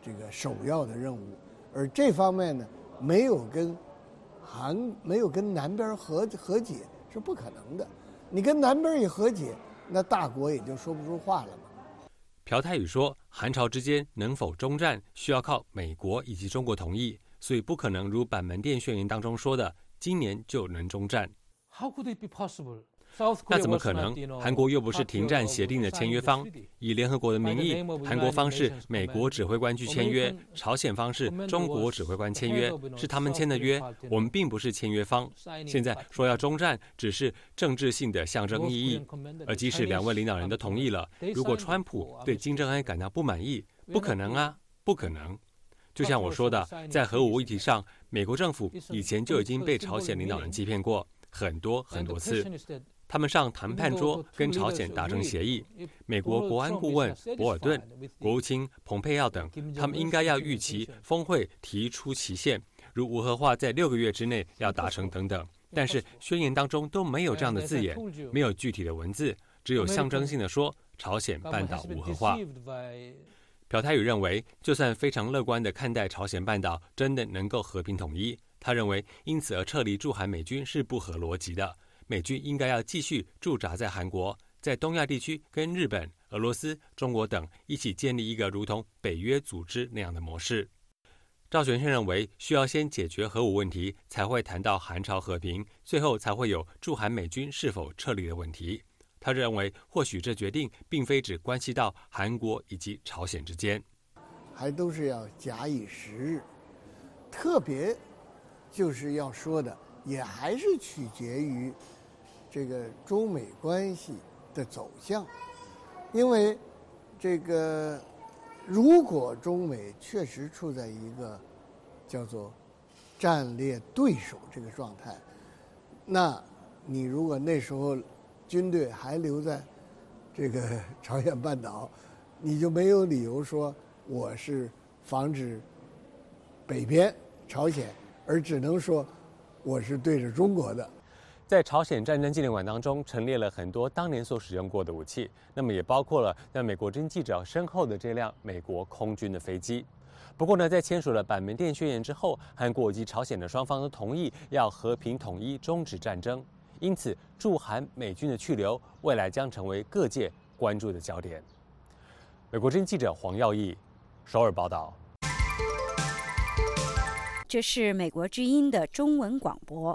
这个首要的任务，而这方面呢，没有跟韩没有跟南边和和解是不可能的。你跟南边一和解，那大国也就说不出话了嘛。 朴泰宇说，韩朝之间能否中战，需要靠美国以及中国同意，所以不可能如板门店宣言当中说的，今年就能中战。 How could it be possible? 那怎么可能？韩国又不是停战协定的签约方。以联合国的名义，韩国方是美国指挥官去签约，朝鲜方是中国指挥官签约，是他们签的约，我们并不是签约方。现在说要中战，只是政治性的象征意义。而即使两位领导人都同意了，如果川普对金正恩感到不满意，不可能啊，不可能。就像我说的，在核武议题上，美国政府以前就已经被朝鲜领导人欺骗过很多很多次。他们上谈判桌跟朝鲜达成协议，美国国安顾问博尔顿、国务卿蓬佩奥等，他们应该要预期峰会提出期限，如无核化在六个月之内要达成等等。但是宣言当中都没有这样的字眼，没有具体的文字，只有象征性的说朝鲜半岛无核化。朴泰宇认为，就算非常乐观地看待朝鲜半岛真的能够和平统一，他认为因此而撤离驻韩美军是不合逻辑的。美军应该要继续驻扎在韩国，在东亚地区跟日本、俄罗斯、中国等一起建立一个如同北约组织那样的模式。赵全胜认为，需要先解决核武问题，才会谈到韩朝和平，最后才会有驻韩美军是否撤离的问题。他认为，或许这决定并非只关系到韩国以及朝鲜之间， 还都是要假以时日。特别就是要说的，也还是取决于这个中美关系的走向，因为这个如果中美确实处在一个叫做战略对手这个状态，那你如果那时候军队还留在这个朝鲜半岛，你就没有理由说我是防止北边朝鲜，而只能说我是对着中国的。 在朝鲜战争纪念馆当中陈列了很多当年所使用过的武器，那么也包括了在美国之音记者身后的这辆美国空军的飞机。不过呢，在签署了板门店宣言之后，韩国以及朝鲜的双方都同意要和平统一，终止战争。因此，驻韩美军的去留未来将成为各界关注的焦点。美国之音记者黄耀义首尔报道。 这是美国之音的中文广播。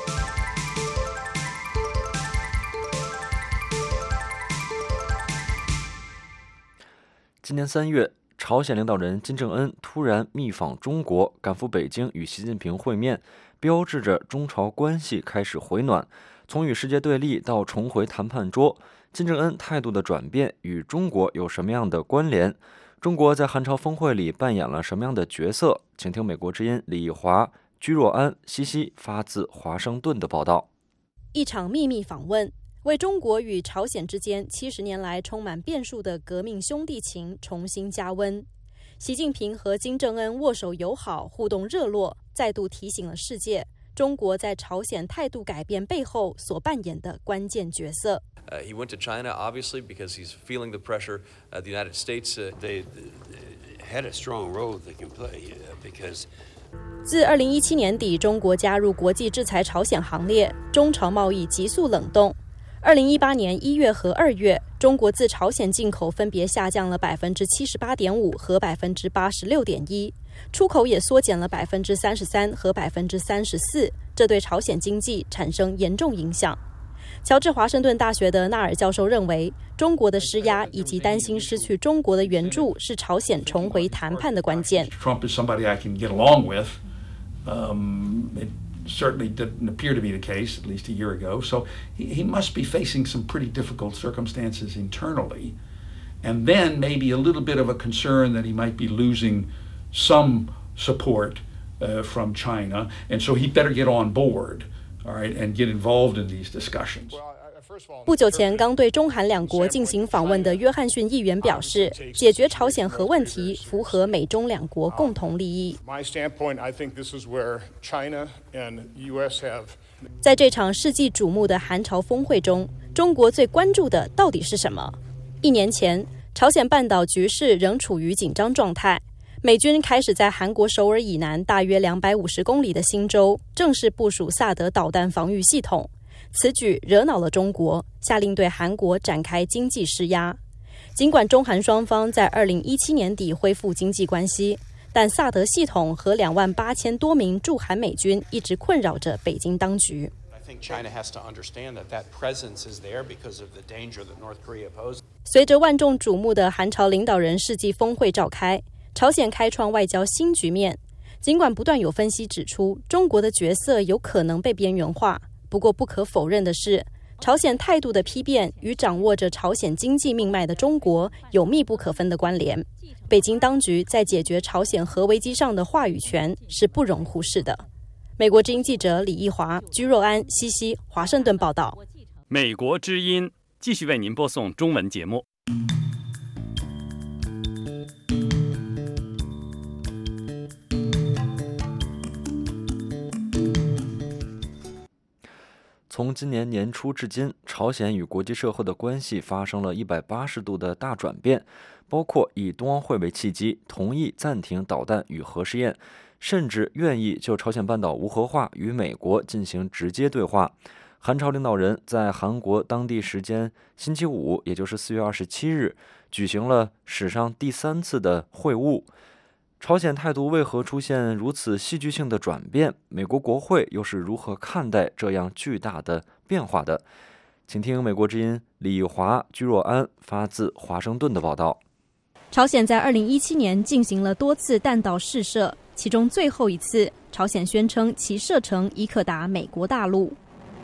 今年三月，朝鲜领导人金正恩突然密访中国，赶赴北京与习近平会面，标志着中朝关系开始回暖。从与世界对立到重回谈判桌，金正恩态度的转变与中国有什么样的关联？中国在韩朝峰会里扮演了什么样的角色？请听美国之音李华、居若安、西西发自华盛顿的报道。 一场秘密访问，为中国与朝鲜之间七十年来充满变数的革命兄弟情重新加温。习近平和金正恩握手友好，互动热络，再度提醒了世界，中国在朝鲜态度改变背后所扮演的关键角色。 Uh, he went to China, obviously, because he's feeling the pressure. Uh, the United States, uh, they had a strong role they can play uh, because. 自二零一七年底，中国加入国际制裁朝鲜行列，中朝贸易急速冷冻。二零一八年一月和二月，中国自朝鲜进口分别下降了百分之七十八点五和百分之八十六点一，出口也缩减了百分之三十三和百分之三十四，这对朝鲜经济产生严重影响。乔治华盛顿大学的纳尔教授认为，中国的施压以及担心失去中国的援助是朝鲜重回谈判的关键。 Trump is somebody I can get along with. Um, it certainly didn't appear to be the case, at least a year ago. So he, he must be facing some pretty difficult circumstances internally. And then maybe a little bit of a concern that he might be losing some support uh, from China. And so he better get on board. All right, and get involved in these discussions. 不久前，刚对中韩两国进行访问的约翰逊议员表示，解决朝鲜核问题符合美中两国共同利益。在这场世纪瞩目的韩朝峰会中，中国最关注的到底是什么？一年前，朝鲜半岛局势仍处于紧张状态。 美军开始在韩国首尔以南大约两百五十公里的新州正式部署萨德导弹防御系统，此举惹恼了中国，下令对韩国展开经济施压。尽管中韩双方在二零一七年底恢复经济关系，但萨德系统和两万八千多名驻韩美军一直困扰着北京当局。随着万众瞩目的韩朝领导人世纪峰会召开，朝鲜开创外交新局面。尽管不断有分析指出中国的角色有可能被边缘化，不过不可否认的是，朝鲜态度的批变与掌握着朝鲜经济命脉的中国有密不可分的关联。北京当局在解决朝鲜核危机上的话语权是不容忽视的。美国之音记者李义华、居若安、西西华盛顿报道。 美国之音继续为您播送中文节目。 从今年年初至今，朝鲜与国际社会的关系发生了一百八十度的大转变，包括以冬奥会为契机，同意暂停导弹与核试验，甚至愿意就朝鲜半岛无核化与美国进行直接对话。韩朝领导人在韩国当地时间星期五，也就是四月二十七日，举行了史上第三次的会晤。朝鲜态度为何出现如此戏剧性的转变？美国国会又是如何看待这样巨大的变化的？请听美国之音李华、居若安发自华盛顿的报道。 朝鲜在二零一七年进行了多次弹道试射，其中最后一次，朝鲜宣称其射程已可达美国大陆。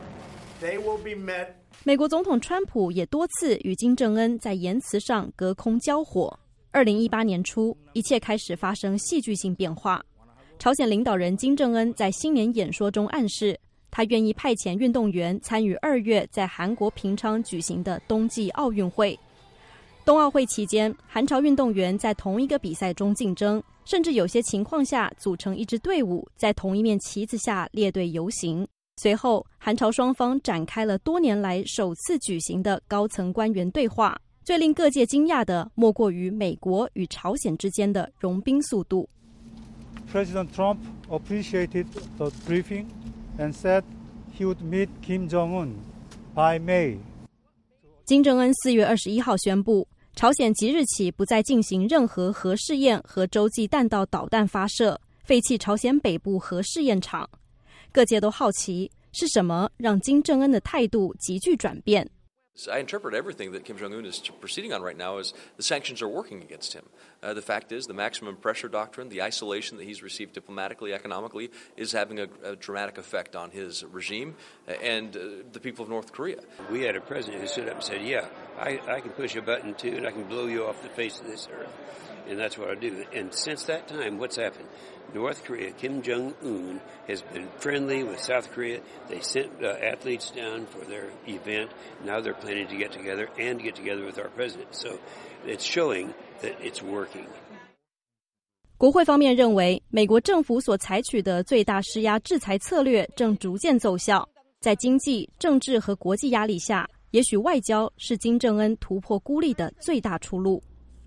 美国总统川普也多次与金正恩在言辞上隔空交火。二零一八年初，一切开始发生戏剧性变化。朝鲜领导人金正恩在新年演说中暗示，他愿意派遣运动员参与二月在韩国平昌举行的冬季奥运会。冬奥会期间，韩朝运动员在同一个比赛中竞争，甚至有些情况下组成一支队伍，在同一面旗子下列队游行。随后，韩朝双方展开了多年来首次举行的高层官员对话。最令各界惊讶的，莫过于美国与朝鲜之间的融冰速度。 President Trump appreciated the briefing and said he would meet Kim Jong-un by May. 金正恩四月二十一号宣布，朝鲜即日起不再进行任何核试验和洲际弹道导弹发射，废弃朝鲜北部核试验场。各界都好奇，是什么让金正恩的态度急剧转变 ？I interpret everything that Kim Jong-un is proceeding on right now as the sanctions are working against him. Uh, the fact is, the maximum pressure doctrine, the isolation that he's received diplomatically, economically, is having a, a dramatic effect on his regime and uh, the people of North Korea. We had a president who stood up and said, yeah, I, I can push a button too, and I can blow you off the face of this earth. And that's what I do. And since that time, what's happened? North Korea, Kim Jong-un, has been friendly with South Korea. They sent uh, athletes down for their event. Now they're planning to get together and to get together with our president. So it's showing that it's working. 国会方面认为，美国政府所采取的最大施压制裁策略正逐渐奏效。在经济、政治和国际压力下，也许外交是金正恩突破孤立的最大出路。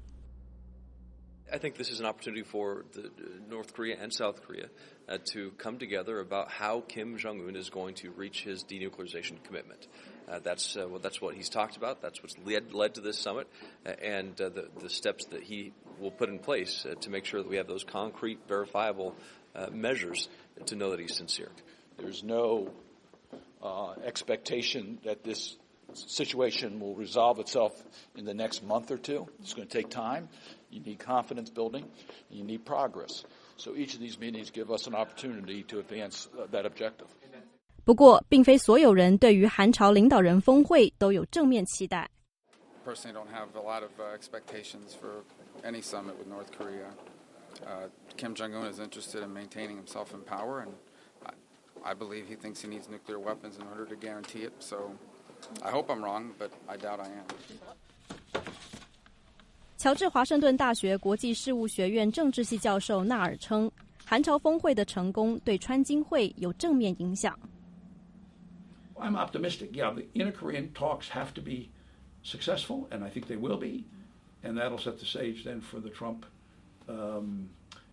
I think this is an opportunity for the North Korea and South Korea uh, to come together about how Kim Jong-un is going to reach his denuclearization commitment. Uh, that's uh, well, that's what he's talked about. That's what's led, led to this summit, uh, and uh, the, the steps that he will put in place uh, to make sure that we have those concrete, verifiable uh, measures to know that he's sincere. There's no uh, expectation that this situation will resolve itself in the next month or two. It's going to take time. You need confidence building, and you need progress. So each of these meetings give us an opportunity to advance uh, that objective. 不过，并非所有人对于韩朝领导人峰会都有正面期待。 Personally, don't have a lot of uh, expectations for any summit with North Korea. Uh, Kim Jong-un is interested in maintaining himself in power, and I, I believe he thinks he needs nuclear weapons in order to guarantee it. So I hope I'm wrong, but I doubt I am. 乔治华盛顿大学国际事务学院政治系教授纳尔称，韩朝峰会的成功对川金会有正面影响。 I'm optimistic. Yeah, the inter-Korean talks have to be successful, and I think they will be, and that'll set the stage then for the Trump um,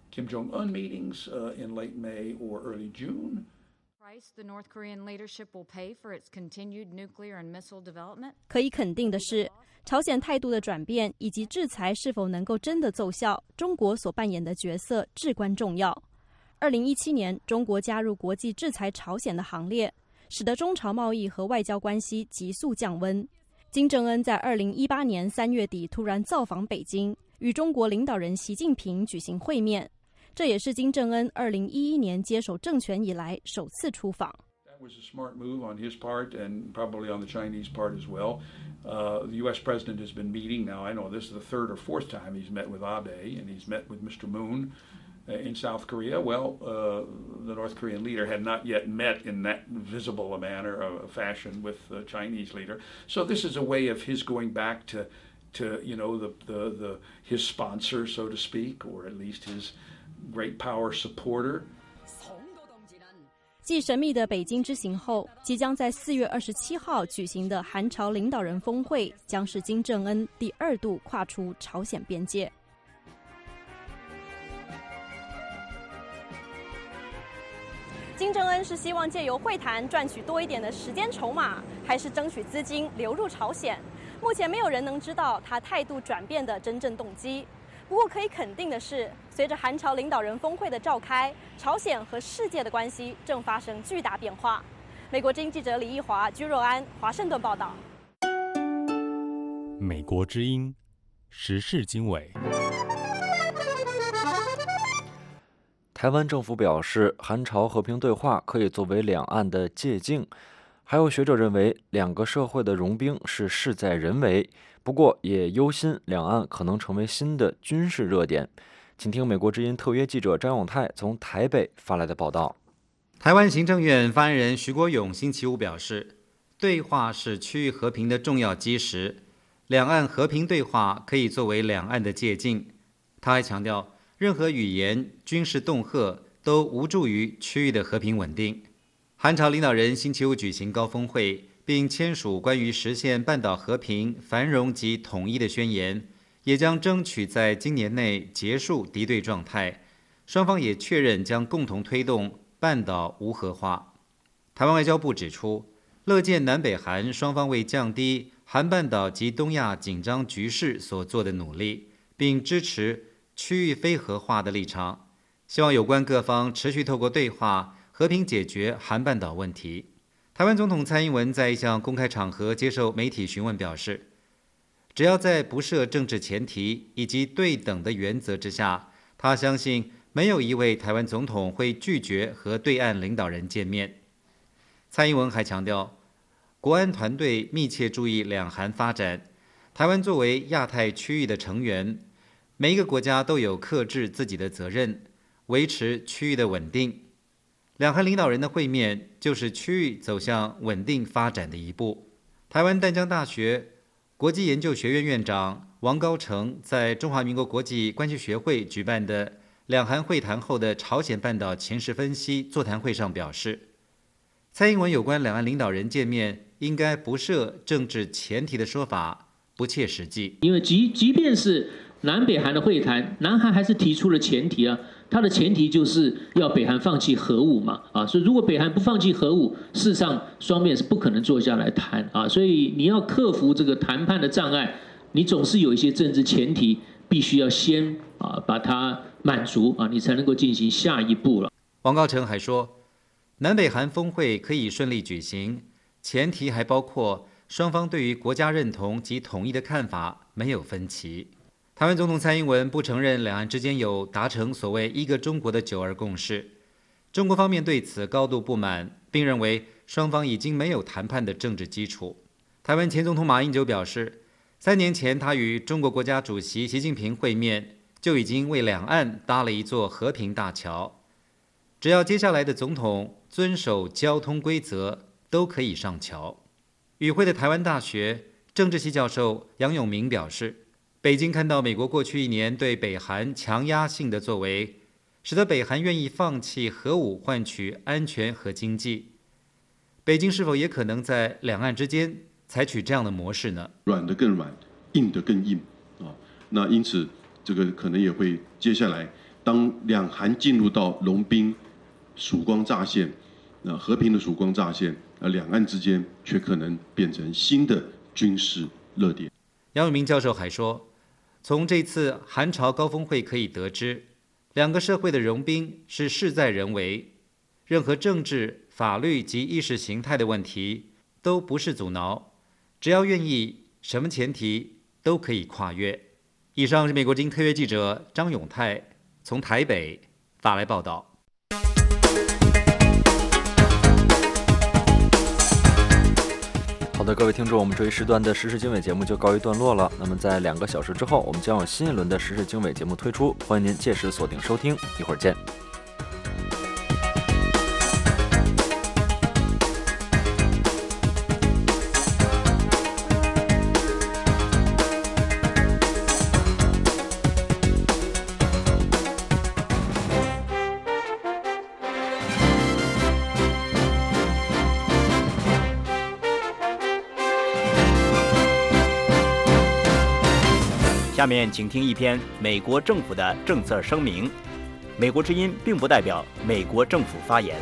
Kim Jong-un meetings uh, in late May or early June. The North Korean leadership will pay for its continued nuclear and missile development. 可以肯定的是，朝鲜态度的转变以及制裁是否能够真的奏效，中国所扮演的角色至关重要。二零一七年，中国加入国际制裁朝鲜的行列，使得中朝贸易和外交关系急速降温。金正恩在二零一八年三月底突然造访北京，与中国领导人习近平举行会面。这也是金正恩二零一一年接手政权以来首次出访。 That was a smart move on his part and probably on the Chinese part as well. Uh, the U S president has been meeting now. I know this is the third or fourth time he's met with Abe, and he's met with Mister Moon uh, in South Korea. Well, uh, the North Korean leader had not yet met in that visible a manner of fashion with the Chinese leader. So this is a way of his going back to, to you know, the, the, the his sponsor, so to speak, or at least his great power supporter. 继神秘的北京之行后，即将在四月二十七号举行的韩朝领导人峰会，将是金正恩第二度跨出朝鲜边界。金正恩是希望借由会谈赚取多一点的时间筹码，还是争取资金流入朝鲜？目前没有人能知道他态度转变的真正动机。不过可以肯定的是，随着韩朝领导人峰会的召开，朝鲜和世界的关系正发生巨大变化。美国之音记者李义华、居若安，华盛顿报道。 美国之音时事经纬。 台湾政府表示，韩朝和平对话可以作为两岸的借镜。还有学者认为，两个社会的融冰是事在人为。不过也忧心两岸可能成为新的军事热点。请听美国之音特约记者张永泰从台北发来的报道。 台湾行政院发言人徐国勇星期五表示，对话是区域和平的重要基石，两岸和平对话可以作为两岸的借鉴。他还强调，任何语言、军事恫吓都无助于区域的和平稳定。韩朝领导人星期五举行高峰会，并签署关于实现半岛和平、繁荣及统一的宣言，也将争取在今年内结束敌对状态。双方也确认将共同推动半岛无核化。台湾外交部指出，乐见南北韩双方为降低韩半岛及东亚紧张局势所做的努力，并支持区域非核化的立场，希望有关各方持续透过对话和平解决韩半岛问题。台湾总统蔡英文在一项公开场合接受媒体询问表示，只要在不设政治前提以及对等的原则之下，他相信没有一位台湾总统会拒绝和对岸领导人见面。蔡英文还强调，国安团队密切注意两韩发展，台湾作为亚太区域的成员，每一个国家都有克制自己的责任，维持区域的稳定。两韩领导人的会面就是区域走向稳定发展的一步。台湾淡江大学国际研究学院院长王高成在中华民国国际关系学会举办的两韩会谈后的朝鲜半岛情势分析座谈会上表示，蔡英文有关两岸领导人见面应该不设政治前提的说法不切实际。 因为即即便是南北韩的会谈，南韩还是提出了前提啊。它的前提就是要北韩放弃核武嘛，啊，所以如果北韩不放弃核武，事实上双边是不可能坐下来谈啊，所以你要克服这个谈判的障碍，你总是有一些政治前提，必须要先啊把它满足啊，你才能够进行下一步了。 王高成还说，南北韩峰会可以顺利举行，前提还包括双方对于国家认同及统一的看法没有分歧。台湾总统蔡英文不承认两岸之间有达成所谓一个中国的九二共识，中国方面对此高度不满，并认为双方已经没有谈判的政治基础。台湾前总统马英九表示，三年前他与中国国家主席习近平会面，就已经为两岸搭了一座和平大桥，只要接下来的总统遵守交通规则，都可以上桥。与会的台湾大学政治系教授杨永明表示，北京看到美国过去一年对北韩强压性的作为，使得北韩愿意放弃核武换取安全和经济。北京是否也可能在两岸之间采取这样的模式呢？ 软的更软，硬的更硬啊！那因此，这个可能也会接下来当两韩进入到融冰、曙光乍现，那和平的曙光乍现，而两岸之间却可能变成新的军事热点。 杨永明教授还说，从这次韩朝高峰会可以得知，两个社会的融冰是事在人为，任何政治、法律及意识形态的问题都不是阻挠，只要愿意，什么前提都可以跨越。以上是美国之音特约记者张永泰从台北发来报道。 好的，各位听众，我们这一时段的时事经纬节目就告一段落了。那么在两个小时之后，我们将有新一轮的时事经纬节目推出，欢迎您届时锁定收听。一会儿见。 下面请听一篇美国政府的政策声明。美国之音并不代表美国政府发言。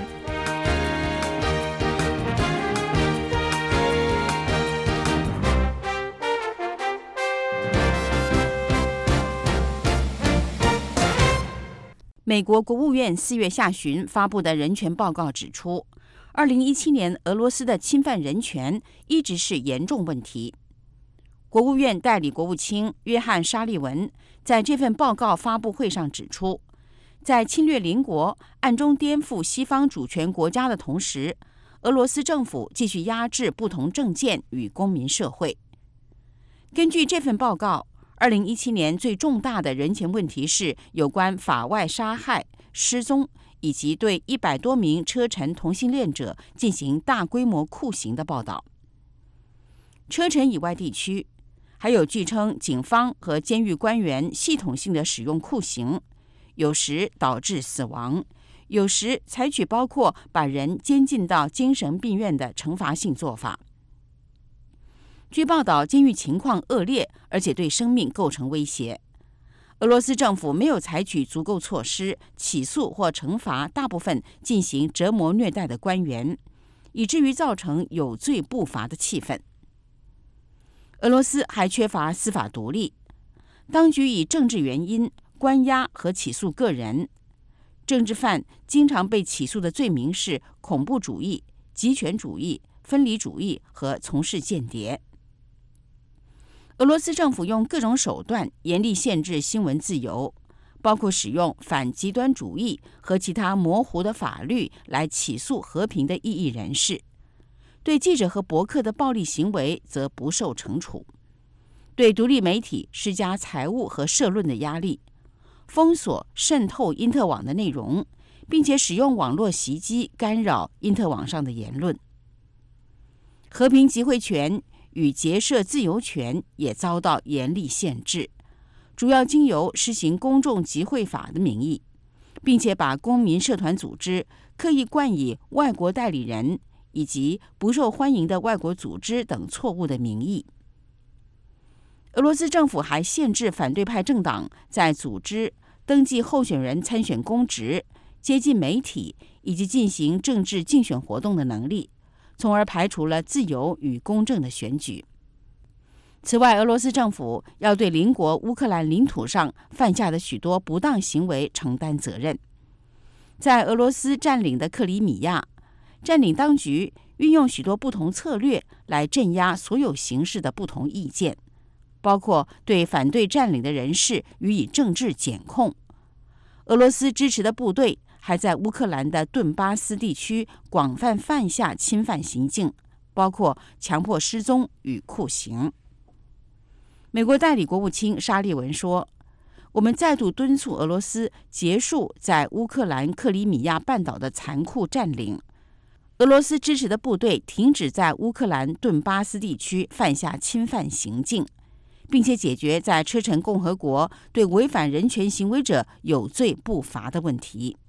美国国务院四月下旬发布的人权报告指出，二零一七年俄罗斯的侵犯人权一直是严重问题。国务院代理国务卿约翰·沙利文在这份报告发布会上指出，在侵略邻国、暗中颠覆西方主权国家的同时，俄罗斯政府继续压制不同政见与公民社会。根据这份报告，二零一七年最重大的人权问题是有关法外杀害、失踪以及对一百多名车臣同性恋者进行大规模酷刑的报道。车臣以外地区还有据称警方和监狱官员系统性的使用酷刑，有时导致死亡，有时采取包括把人监禁到精神病院的惩罚性做法。据报道，监狱情况恶劣，而且对生命构成威胁。俄罗斯政府没有采取足够措施起诉或惩罚大部分进行折磨虐待的官员，以至于造成有罪不罚的气氛。俄罗斯还缺乏司法独立，当局以政治原因关押和起诉个人。政治犯经常被起诉的罪名是恐怖主义、极权主义、分离主义和从事间谍。俄罗斯政府用各种手段严厉限制新闻自由，包括使用反极端主义和其他模糊的法律来起诉和平的异议人士。对记者和博客的暴力行为则不受惩处，对独立媒体施加财务和社论的压力，封锁渗透因特网的内容，并且使用网络袭击干扰因特网上的言论。和平集会权与结社自由权也遭到严厉限制，主要经由施行公众集会法的名义，并且把公民社团组织刻意冠以外国代理人以及不受欢迎的外国组织等错误的名义。俄罗斯政府还限制反对派政党在组织、登记候选人参选公职、接近媒体以及进行政治竞选活动的能力，从而排除了自由与公正的选举。此外，俄罗斯政府要对邻国乌克兰领土上犯下的许多不当行为承担责任。在俄罗斯占领的克里米亚，占领当局运用许多不同策略来镇压所有形式的不同意见，包括对反对占领的人士予以政治检控。俄罗斯支持的部队还在乌克兰的顿巴斯地区广泛犯下侵犯行径，包括强迫失踪与酷刑。美国代理国务卿沙利文说，我们再度敦促俄罗斯结束在乌克兰克里米亚半岛的残酷占领，俄罗斯支持的部队停止在乌克兰顿巴斯地区犯下侵犯行径，并且解决在车臣共和国对违反人权行为者有罪不罚的问题。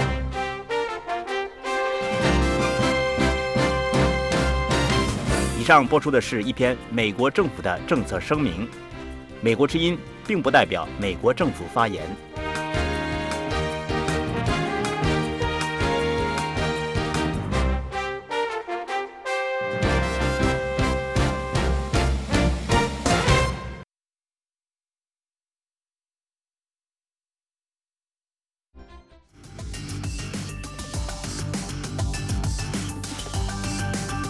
以上播出的是一篇美国政府的政策声明，美国之音并不代表美国政府发言。